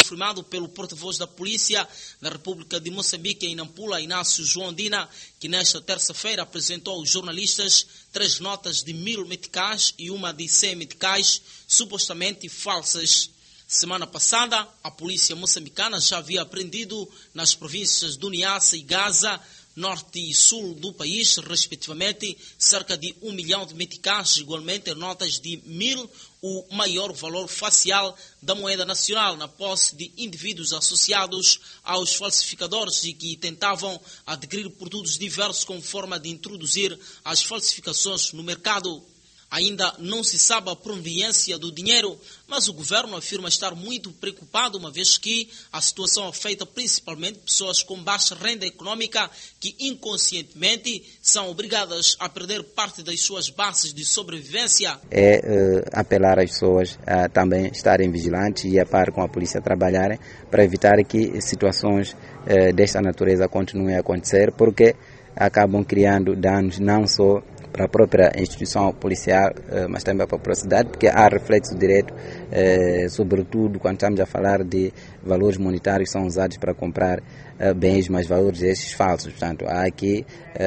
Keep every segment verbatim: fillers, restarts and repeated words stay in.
confirmado pelo porta-voz da Polícia da República de Moçambique em Nampula, Inácio João Dina, que nesta terça-feira apresentou aos jornalistas três notas de mil meticais e uma de cem meticais, supostamente falsas. Semana passada, a polícia moçambicana já havia apreendido nas províncias do Niassa e Gaza, norte e sul do país, respectivamente, cerca de um milhão de meticais, igualmente notas de mil, o maior valor facial da moeda nacional, na posse de indivíduos associados aos falsificadores e que tentavam adquirir produtos diversos como forma de introduzir as falsificações no mercado. Ainda não se sabe a proveniência do dinheiro, mas o governo afirma estar muito preocupado, uma vez que a situação afeta principalmente pessoas com baixa renda econômica que inconscientemente são obrigadas a perder parte das suas bases de sobrevivência. É uh, apelar às pessoas a também estarem vigilantes e a par com a polícia trabalharem para evitar que situações uh, desta natureza continuem a acontecer, porque acabam criando danos não só para a própria instituição policial, mas também para a própria cidade, porque há reflexo direto, sobretudo quando estamos a falar de valores monetários que são usados para comprar bens, mas valores esses falsos. Portanto, há aqui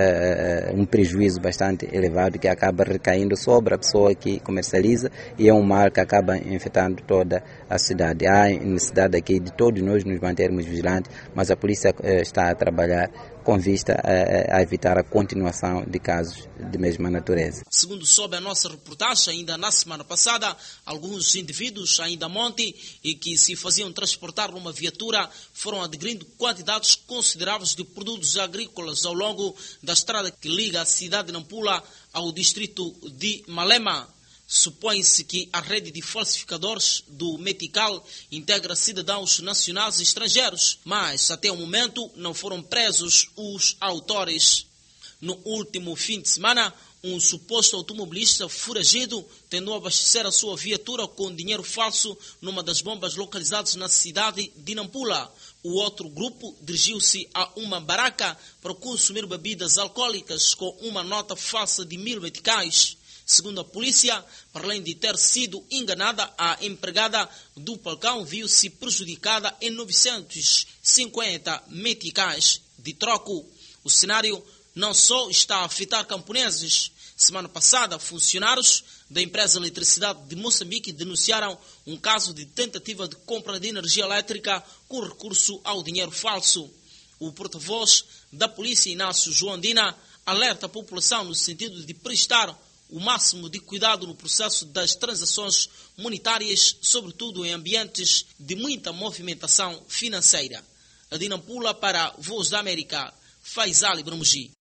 um prejuízo bastante elevado que acaba recaindo sobre a pessoa que comercializa e é um mal que acaba infectando toda a cidade. Há necessidade aqui de todos nós nos mantermos vigilantes, mas a polícia está a trabalhar com vista a, a evitar a continuação de casos de mesma natureza. Segundo soube a nossa reportagem, ainda na semana passada, alguns indivíduos ainda a monte e que se faziam transportar numa viatura foram adquirindo quantidades consideráveis de produtos agrícolas ao longo da estrada que liga a cidade de Nampula ao distrito de Malema. Supõe-se que a rede de falsificadores do metical integra cidadãos nacionais e estrangeiros, mas até o momento não foram presos os autores. No último fim de semana, um suposto automobilista foragido tentou abastecer a sua viatura com dinheiro falso numa das bombas localizadas na cidade de Nampula. O outro grupo dirigiu-se a uma barraca para consumir bebidas alcoólicas com uma nota falsa de mil meticais. Segundo a polícia, para além de ter sido enganada, a empregada do balcão viu-se prejudicada em novecentos e cinquenta meticais de troco. O cenário não só está a afetar camponeses. Semana passada, funcionários da empresa de eletricidade de Moçambique denunciaram um caso de tentativa de compra de energia elétrica com recurso ao dinheiro falso. O porta-voz da polícia, Inácio João Dina, alerta a população no sentido de prestar o máximo de cuidado no processo das transações monetárias, sobretudo em ambientes de muita movimentação financeira. A de Nampula para Voz da América, Faisal Ibramugi.